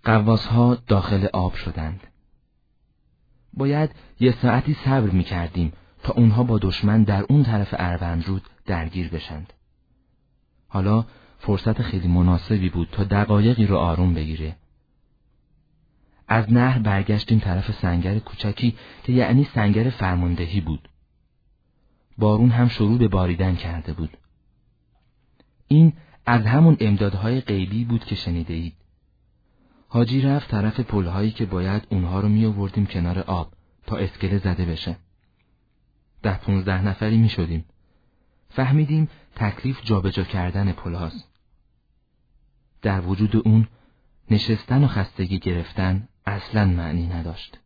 غواص‌ها داخل آب شدند. باید 1 ساعتی صبر می‌کردیم تا اونها با دشمن در اون طرف اروندرود درگیر بشند. حالا فرصت خیلی مناسبی بود تا دقایقی رو آروم بگیره. از نهر برگشتیم طرف سنگر کوچکی که یعنی سنگر فرماندهی بود. بارون هم شروع به باریدن کرده بود. این از همون امدادهای غیبی بود که شنیده اید. حاجی رفت طرف پلهایی که باید اونها رو می آوردیم کنار آب تا اسکله زده بشه. 10-15 نفری می شدیم. فهمیدیم تکلیف جابجا کردن پلهاست. در وجود اون نشستن و خستگی گرفتن اصلاً معنی نداشت.